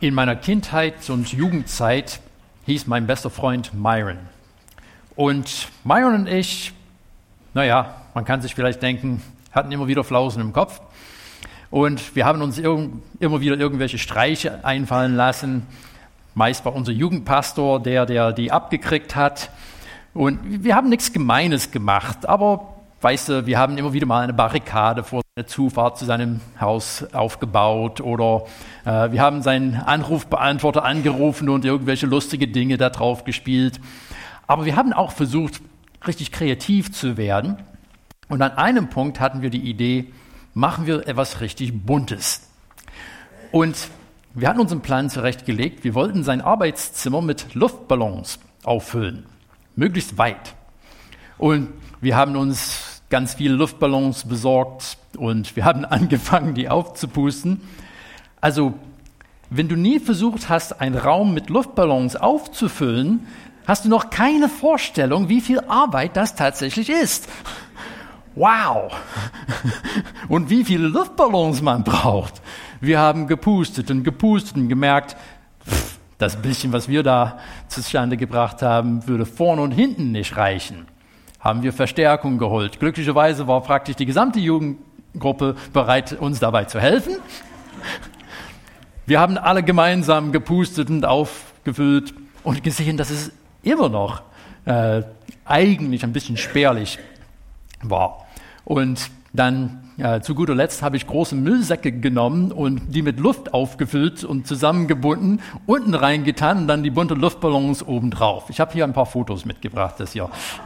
In meiner Kindheit und Jugendzeit hieß mein bester Freund Myron. Und Myron und ich, man kann sich vielleicht denken, hatten immer wieder Flausen im Kopf. Und wir haben uns immer wieder irgendwelche Streiche einfallen lassen. Meist war unser Jugendpastor, der die abgekriegt hat. Und wir haben nichts Gemeines gemacht, aber weißt du, wir haben immer wieder mal eine Barrikade vor seiner Zufahrt zu seinem Haus aufgebaut oder wir haben seinen Anrufbeantworter angerufen und irgendwelche lustige Dinge da drauf gespielt. Aber wir haben auch versucht, richtig kreativ zu werden. Und an einem Punkt hatten wir die Idee, machen wir etwas richtig Buntes. Und wir hatten unseren Plan zurechtgelegt. Wir wollten sein Arbeitszimmer mit Luftballons auffüllen, möglichst weit. Und wir haben uns ganz viele Luftballons besorgt und wir haben angefangen, die aufzupusten. Also, wenn du nie versucht hast, einen Raum mit Luftballons aufzufüllen, hast du noch keine Vorstellung, wie viel Arbeit das tatsächlich ist. Wow! Und wie viele Luftballons man braucht. Wir haben gepustet und gemerkt, das bisschen, was wir da zustande gebracht haben, würde vorne und hinten nicht reichen. Haben wir Verstärkung geholt. Glücklicherweise war praktisch die gesamte Jugendgruppe bereit, uns dabei zu helfen. Wir haben alle gemeinsam gepustet und aufgefüllt und gesehen, dass es immer noch eigentlich ein bisschen spärlich war. Und dann zu guter Letzt habe ich große Müllsäcke genommen und die mit Luft aufgefüllt und zusammengebunden, unten reingetan und dann die bunten Luftballons obendrauf. Ich habe hier ein paar Fotos mitgebracht, dass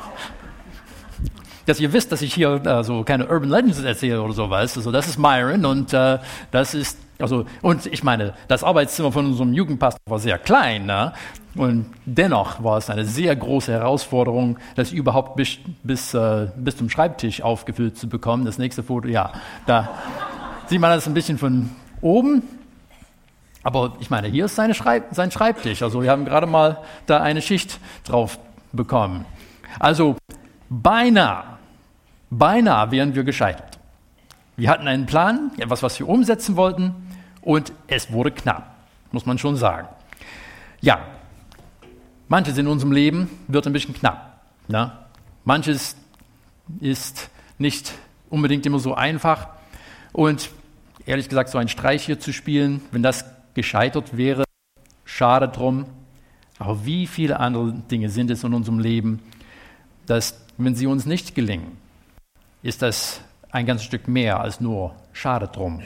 ihr wisst, dass ich hier so keine Urban Legends erzähle oder so, weißt du. Also das ist Myron und das ist, und ich meine, das Arbeitszimmer von unserem Jugendpastor war sehr klein, ne? Und dennoch war es eine sehr große Herausforderung, das überhaupt bis zum Schreibtisch aufgefüllt zu bekommen. Das nächste Foto, da sieht man das ein bisschen von oben. Aber ich meine, hier ist sein Schreibtisch. Also wir haben gerade mal da eine Schicht drauf bekommen. Also beinahe wären wir gescheitert. Wir hatten einen Plan, etwas, was wir umsetzen wollten, und es wurde knapp, muss man schon sagen. Ja, manches in unserem Leben wird ein bisschen knapp. Ne? Manches ist nicht unbedingt immer so einfach. Und ehrlich gesagt, so einen Streich hier zu spielen, wenn das gescheitert wäre, schade drum. Aber wie viele andere Dinge sind es in unserem Leben, dass, wenn sie uns nicht gelingen, ist das ein ganzes Stück mehr als nur schade drum.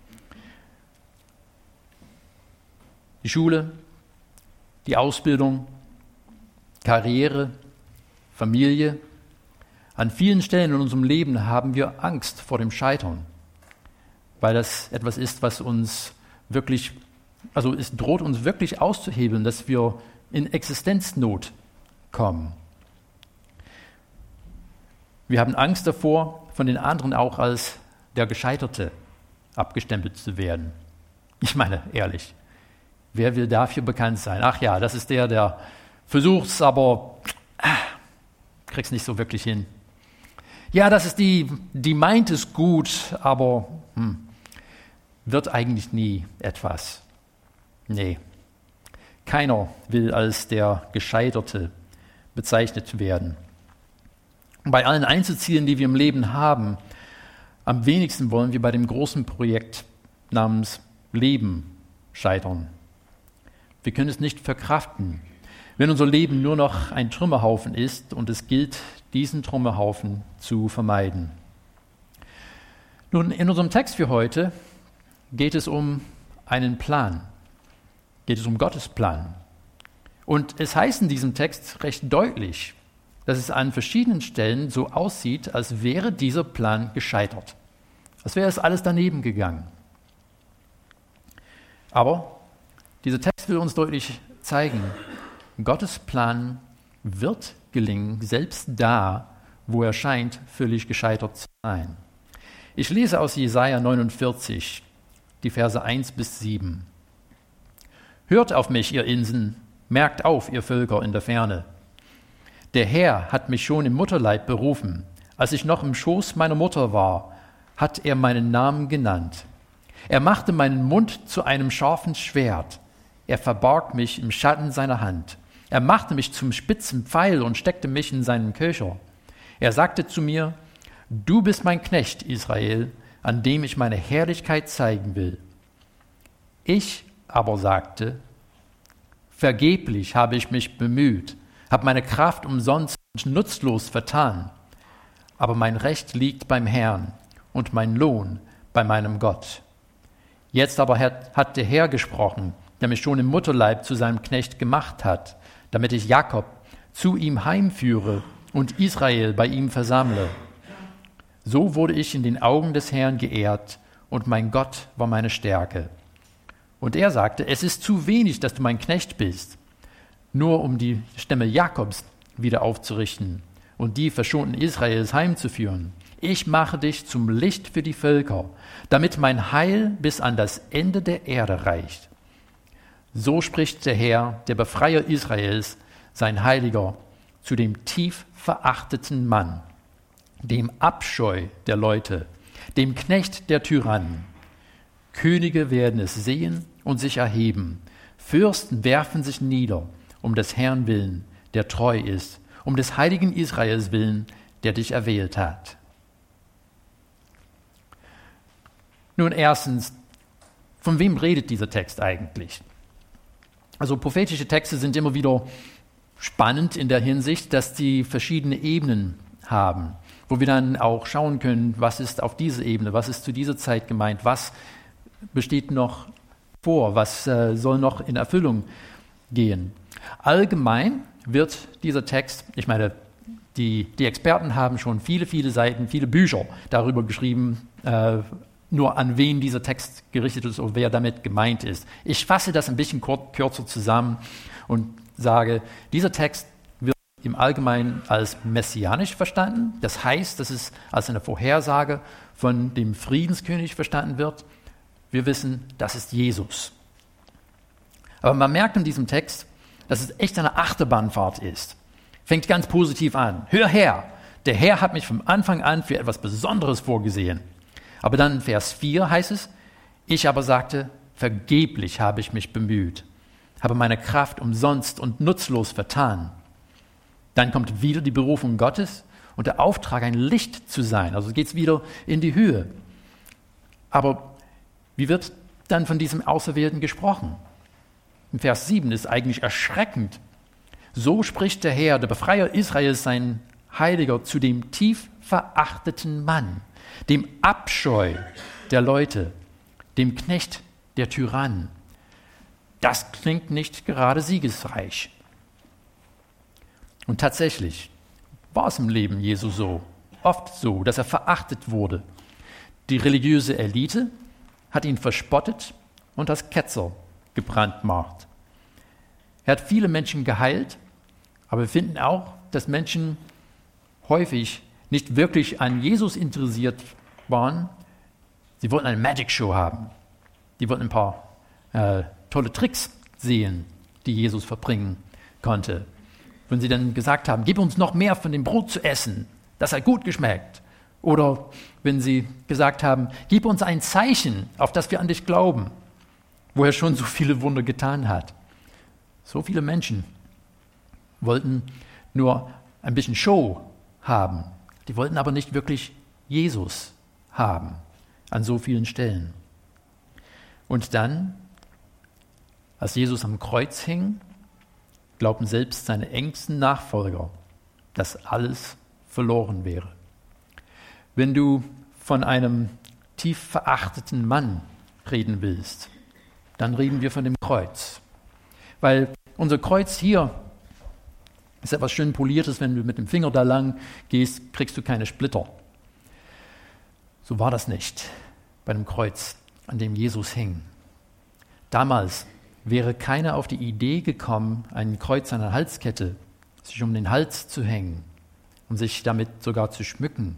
Die Schule, die Ausbildung, Karriere, Familie. An vielen Stellen in unserem Leben haben wir Angst vor dem Scheitern, weil das etwas ist, was uns wirklich, es droht uns wirklich auszuhebeln, dass wir in Existenznot kommen. Wir haben Angst davor, von den anderen auch als der Gescheiterte abgestempelt zu werden. Ich meine, ehrlich, wer will dafür bekannt sein? Ach ja, das ist der versucht's, aber kriegt's nicht so wirklich hin. Ja, das ist die meint es gut, aber wird eigentlich nie etwas. Nee, keiner will als der Gescheiterte bezeichnet werden. Bei allen Einzelzielen, die wir im Leben haben, am wenigsten wollen wir bei dem großen Projekt namens Leben scheitern. Wir können es nicht verkraften, wenn unser Leben nur noch ein Trümmerhaufen ist und es gilt, diesen Trümmerhaufen zu vermeiden. Nun, in unserem Text für heute geht es um einen Plan, geht es um Gottes Plan. Und es heißt in diesem Text recht deutlich, dass es an verschiedenen Stellen so aussieht, als wäre dieser Plan gescheitert. Als wäre es alles daneben gegangen. Aber dieser Text will uns deutlich zeigen, Gottes Plan wird gelingen, selbst da, wo er scheint, völlig gescheitert zu sein. Ich lese aus Jesaja 49, die Verse 1-7. Hört auf mich, ihr Inseln, merkt auf, ihr Völker in der Ferne. Der Herr hat mich schon im Mutterleib berufen. Als ich noch im Schoß meiner Mutter war, hat er meinen Namen genannt. Er machte meinen Mund zu einem scharfen Schwert. Er verbarg mich im Schatten seiner Hand. Er machte mich zum spitzen Pfeil und steckte mich in seinen Köcher. Er sagte zu mir, du bist mein Knecht, Israel, an dem ich meine Herrlichkeit zeigen will. Ich aber sagte, vergeblich habe ich mich bemüht, habe meine Kraft umsonst und nutzlos vertan. Aber mein Recht liegt beim Herrn und mein Lohn bei meinem Gott. Jetzt aber hat der Herr gesprochen, der mich schon im Mutterleib zu seinem Knecht gemacht hat, damit ich Jakob zu ihm heimführe und Israel bei ihm versammle. So wurde ich in den Augen des Herrn geehrt, und mein Gott war meine Stärke. Und er sagte, es ist zu wenig, dass du mein Knecht bist, nur um die Stämme Jakobs wieder aufzurichten und die verschonten Israels heimzuführen. Ich mache dich zum Licht für die Völker, damit mein Heil bis an das Ende der Erde reicht. So spricht der Herr, der Befreier Israels, sein Heiliger, zu dem tief verachteten Mann, dem Abscheu der Leute, dem Knecht der Tyrannen. Könige werden es sehen und sich erheben. Fürsten werfen sich nieder, um des Herrn willen, der treu ist, um des heiligen Israels willen, der dich erwählt hat. Nun erstens, von wem redet dieser Text eigentlich? Also prophetische Texte sind immer wieder spannend in der Hinsicht, dass die verschiedene Ebenen haben, wo wir dann auch schauen können, was ist auf dieser Ebene, was ist zu dieser Zeit gemeint, was besteht noch vor, was soll noch in Erfüllung gehen. Allgemein wird dieser Text, ich meine, die Experten haben schon viele, viele Seiten, viele Bücher darüber geschrieben, nur an wen dieser Text gerichtet ist und wer damit gemeint ist. Ich fasse das ein bisschen kürzer zusammen und sage, dieser Text wird im Allgemeinen als messianisch verstanden. Das heißt, dass es als eine Vorhersage von dem Friedenskönig verstanden wird. Wir wissen, das ist Jesus. Aber man merkt in diesem Text, dass es echt eine Achterbahnfahrt ist. Fängt ganz positiv an. Hör her, der Herr hat mich vom Anfang an für etwas Besonderes vorgesehen. Aber dann in Vers 4 heißt es, ich aber sagte, vergeblich habe ich mich bemüht, habe meine Kraft umsonst und nutzlos vertan. Dann kommt wieder die Berufung Gottes und der Auftrag, ein Licht zu sein. Also geht es wieder in die Höhe. Aber wie wird dann von diesem Auserwählten gesprochen? In Vers 7 ist eigentlich erschreckend. So spricht der Herr, der Befreier Israels, sein Heiliger, zu dem tief verachteten Mann, dem Abscheu der Leute, dem Knecht der Tyrannen. Das klingt nicht gerade siegesreich. Und tatsächlich war es im Leben Jesu so, oft so, dass er verachtet wurde. Die religiöse Elite hat ihn verspottet und als Ketzer gebrandmarkt. Er hat viele Menschen geheilt, aber wir finden auch, dass Menschen häufig nicht wirklich an Jesus interessiert waren. Sie wollten eine Magic Show haben. Die wollten ein paar tolle Tricks sehen, die Jesus verbringen konnte. Wenn sie dann gesagt haben, gib uns noch mehr von dem Brot zu essen, das hat gut geschmeckt. Oder wenn sie gesagt haben, gib uns ein Zeichen, auf das wir an dich glauben, wo er schon so viele Wunder getan hat. So viele Menschen wollten nur ein bisschen Show haben. Die wollten aber nicht wirklich Jesus haben an so vielen Stellen. Und dann, als Jesus am Kreuz hing, glaubten selbst seine engsten Nachfolger, dass alles verloren wäre. Wenn du von einem tief verachteten Mann reden willst, dann reden wir von dem Kreuz. Weil unser Kreuz hier ist etwas schön Poliertes, wenn du mit dem Finger da lang gehst, kriegst du keine Splitter. So war das nicht bei dem Kreuz, an dem Jesus hing. Damals wäre keiner auf die Idee gekommen, ein Kreuz an einer Halskette sich um den Hals zu hängen und sich damit sogar zu schmücken.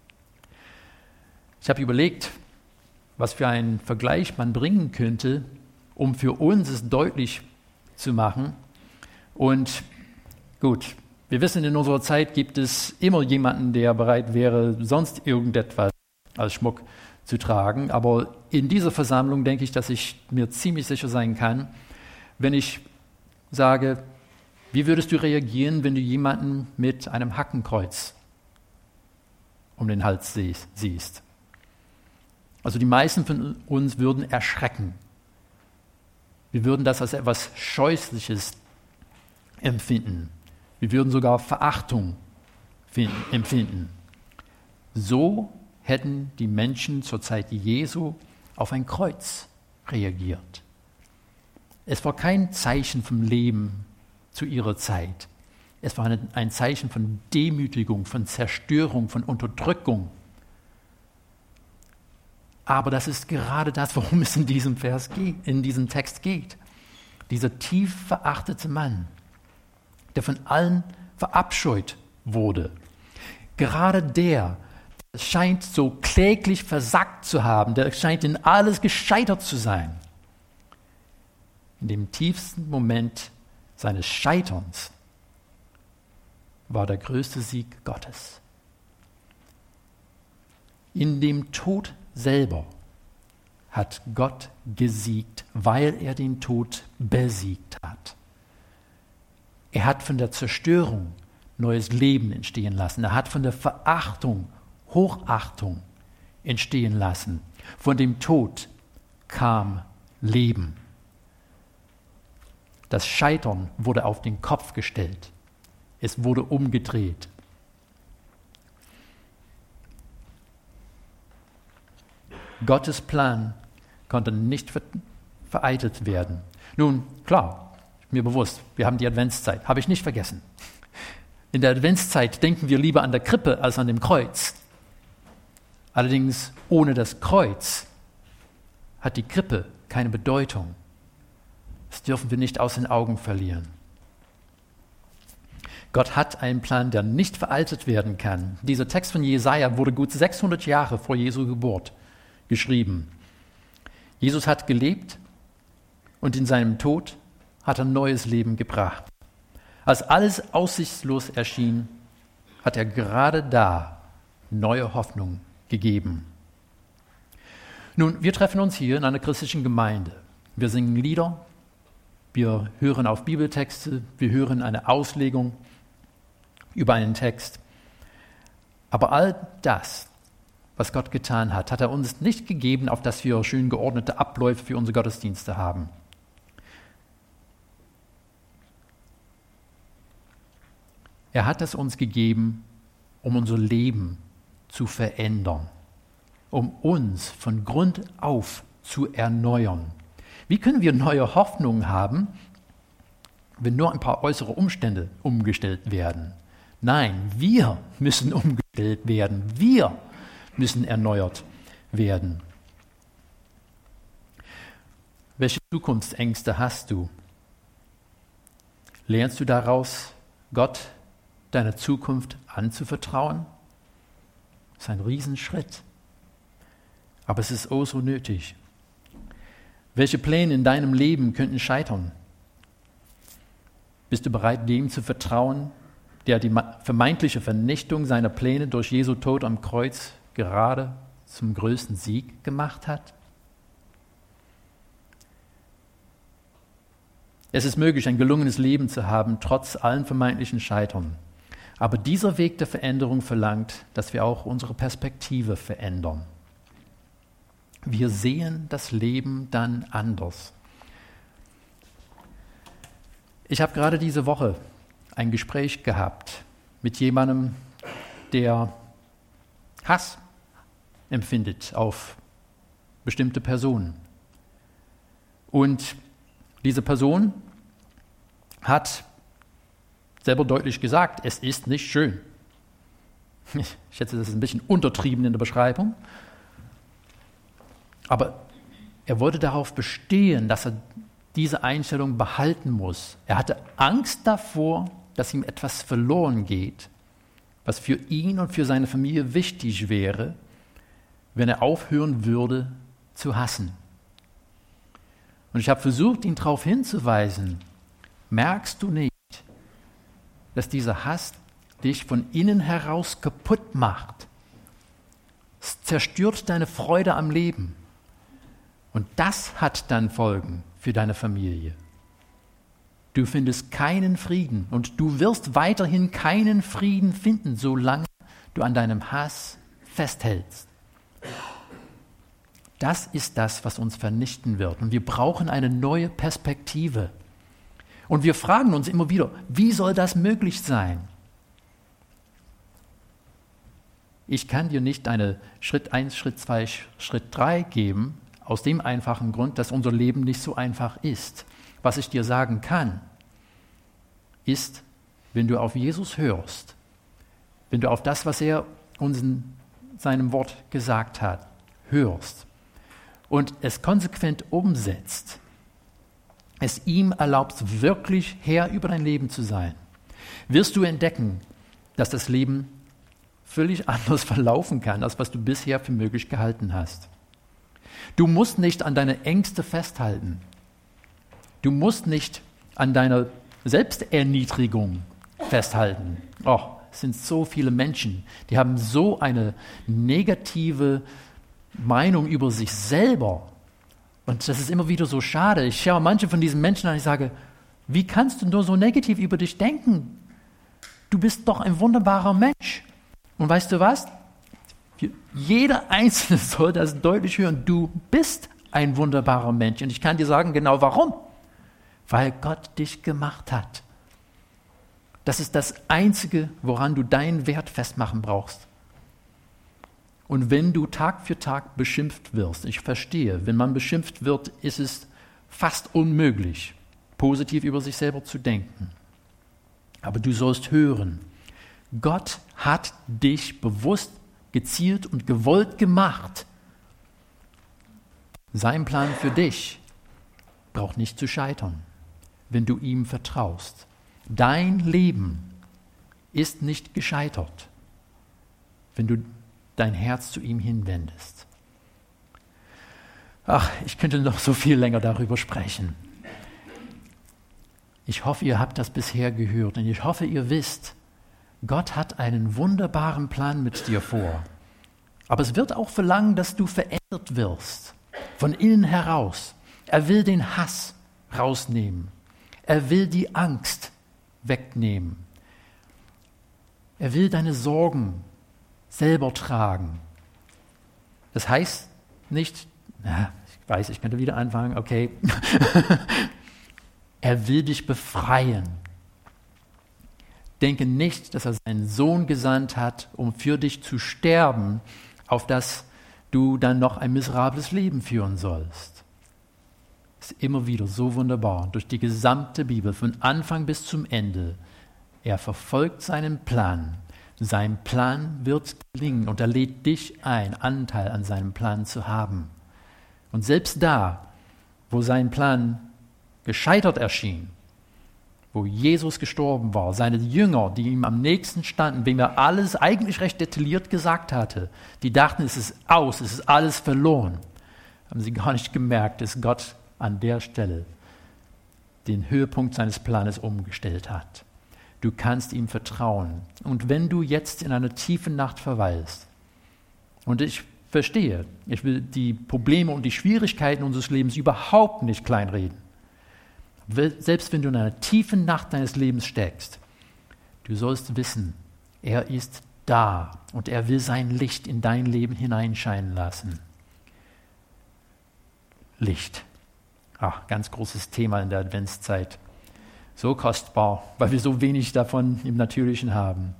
Ich habe überlegt, was für einen Vergleich man bringen könnte, um für uns es deutlich zu machen. Und gut, wir wissen, in unserer Zeit gibt es immer jemanden, der bereit wäre, sonst irgendetwas als Schmuck zu tragen. Aber in dieser Versammlung denke ich, dass ich mir ziemlich sicher sein kann, wenn ich sage, wie würdest du reagieren, wenn du jemanden mit einem Hackenkreuz um den Hals siehst? Also die meisten von uns würden erschrecken. Wir würden das als etwas Scheußliches empfinden. Wir würden sogar Verachtung empfinden. So hätten die Menschen zur Zeit Jesu auf ein Kreuz reagiert. Es war kein Zeichen vom Leben zu ihrer Zeit. Es war ein Zeichen von Demütigung, von Zerstörung, von Unterdrückung. Aber das ist gerade das, worum es in diesem Text geht. Dieser tief verachtete Mann, der von allen verabscheut wurde. Gerade der scheint so kläglich versagt zu haben, der scheint in alles gescheitert zu sein. In dem tiefsten Moment seines Scheiterns war der größte Sieg Gottes. In dem Tod selber hat Gott gesiegt, weil er den Tod besiegt hat. Er hat von der Zerstörung neues Leben entstehen lassen. Er hat von der Verachtung Hochachtung entstehen lassen. Von dem Tod kam Leben. Das Scheitern wurde auf den Kopf gestellt. Es wurde umgedreht. Gottes Plan konnte nicht vereitelt werden. Nun, klar, mir bewusst, wir haben die Adventszeit, habe ich nicht vergessen. In der Adventszeit denken wir lieber an der Krippe als an dem Kreuz. Allerdings ohne das Kreuz hat die Krippe keine Bedeutung. Das dürfen wir nicht aus den Augen verlieren. Gott hat einen Plan, der nicht veraltet werden kann. Dieser Text von Jesaja wurde gut 600 Jahre vor Jesu Geburt geschrieben. Jesus hat gelebt und in seinem Tod hat er neues Leben gebracht. Als alles aussichtslos erschien, hat er gerade da neue Hoffnung gegeben. Nun, wir treffen uns hier in einer christlichen Gemeinde. Wir singen Lieder, wir hören auf Bibeltexte, wir hören eine Auslegung über einen Text. Aber all das, was Gott getan hat, hat er uns nicht gegeben, auf dass wir schön geordnete Abläufe für unsere Gottesdienste haben. Er hat es uns gegeben, um unser Leben zu verändern, um uns von Grund auf zu erneuern. Wie können wir neue Hoffnung haben, wenn nur ein paar äußere Umstände umgestellt werden? Nein, wir müssen umgestellt werden. Wir müssen erneuert werden. Welche Zukunftsängste hast du? Lernst du daraus, Gott deine Zukunft anzuvertrauen? Das ist ein Riesenschritt. Aber es ist oh so nötig. Welche Pläne in deinem Leben könnten scheitern? Bist du bereit, dem zu vertrauen, der die vermeintliche Vernichtung seiner Pläne durch Jesu Tod am Kreuz gerade zum größten Sieg gemacht hat? Es ist möglich, ein gelungenes Leben zu haben, trotz allen vermeintlichen Scheitern. Aber dieser Weg der Veränderung verlangt, dass wir auch unsere Perspektive verändern. Wir sehen das Leben dann anders. Ich habe gerade diese Woche ein Gespräch gehabt mit jemandem, der Hass empfindet auf bestimmte Personen. Und diese Person hat selber deutlich gesagt, es ist nicht schön. Ich schätze, das ist ein bisschen untertrieben in der Beschreibung. Aber er wollte darauf bestehen, dass er diese Einstellung behalten muss. Er hatte Angst davor, dass ihm etwas verloren geht, was für ihn und für seine Familie wichtig wäre, wenn er aufhören würde zu hassen. Und ich habe versucht, ihn darauf hinzuweisen, merkst du nicht, dass dieser Hass dich von innen heraus kaputt macht? Es zerstört deine Freude am Leben. Und das hat dann Folgen für deine Familie. Du findest keinen Frieden und du wirst weiterhin keinen Frieden finden, solange du an deinem Hass festhältst. Das ist das, was uns vernichten wird. Und wir brauchen eine neue Perspektive. Und wir fragen uns immer wieder, wie soll das möglich sein? Ich kann dir nicht eine Schritt 1, Schritt 2, Schritt 3 geben, aus dem einfachen Grund, dass unser Leben nicht so einfach ist. Was ich dir sagen kann, ist, wenn du auf Jesus hörst, wenn du auf das, was er uns in seinem Wort gesagt hat, hörst und es konsequent umsetzt, es ihm erlaubst, wirklich Herr über dein Leben zu sein, wirst du entdecken, dass das Leben völlig anders verlaufen kann, als was du bisher für möglich gehalten hast. Du musst nicht an deine Ängste festhalten. Du musst nicht an deiner Selbsterniedrigung festhalten. Oh, es sind so viele Menschen, die haben so eine negative Meinung über sich selber. Und das ist immer wieder so schade. Ich schaue manche von diesen Menschen an und ich sage, wie kannst du nur so negativ über dich denken? Du bist doch ein wunderbarer Mensch. Und weißt du was? Jeder Einzelne soll das deutlich hören. Du bist ein wunderbarer Mensch. Und ich kann dir sagen, genau warum. Weil Gott dich gemacht hat. Das ist das Einzige, woran du deinen Wert festmachen brauchst. Und wenn du Tag für Tag beschimpft wirst, ich verstehe, wenn man beschimpft wird, ist es fast unmöglich, positiv über sich selber zu denken. Aber du sollst hören, Gott hat dich bewusst, gezielt und gewollt gemacht. Sein Plan für dich braucht nicht zu scheitern, wenn du ihm vertraust. Dein Leben ist nicht gescheitert, wenn du dein Herz zu ihm hinwendest. Ach, ich könnte noch so viel länger darüber sprechen. Ich hoffe, ihr habt das bisher gehört und ich hoffe, ihr wisst, Gott hat einen wunderbaren Plan mit dir vor. Aber es wird auch verlangen, dass du verändert wirst, von innen heraus. Er will den Hass rausnehmen. Er will die Angst wegnehmen. Er will deine Sorgen selber tragen. Das heißt nicht, ich weiß, ich könnte wieder anfangen, okay. Er will dich befreien. Denke nicht, dass er seinen Sohn gesandt hat, um für dich zu sterben, auf das du dann noch ein miserables Leben führen sollst. Es ist immer wieder so wunderbar, durch die gesamte Bibel, von Anfang bis zum Ende. Er verfolgt seinen Plan. Sein Plan wird gelingen und er lädt dich ein, Anteil an seinem Plan zu haben. Und selbst da, wo sein Plan gescheitert erschien, wo Jesus gestorben war, seine Jünger, die ihm am nächsten standen, wem er alles eigentlich recht detailliert gesagt hatte, die dachten, es ist aus, es ist alles verloren, haben sie gar nicht gemerkt, dass Gott an der Stelle den Höhepunkt seines Planes umgestellt hat. Du kannst ihm vertrauen. Und wenn du jetzt in einer tiefen Nacht verweilst, und ich verstehe, ich will die Probleme und die Schwierigkeiten unseres Lebens überhaupt nicht kleinreden, selbst wenn du in einer tiefen Nacht deines Lebens steckst, du sollst wissen, er ist da und er will sein Licht in dein Leben hineinscheinen lassen. Licht. Ach, ganz großes Thema in der Adventszeit. So kostbar, weil wir so wenig davon im Natürlichen haben.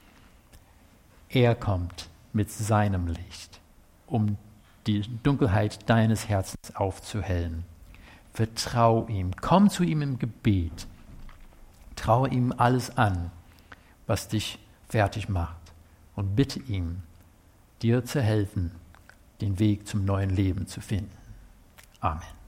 Er kommt mit seinem Licht, um die Dunkelheit deines Herzens aufzuhellen. Vertrau ihm, komm zu ihm im Gebet, traue ihm alles an, was dich fertig macht und bitte ihm, dir zu helfen, den Weg zum neuen Leben zu finden. Amen.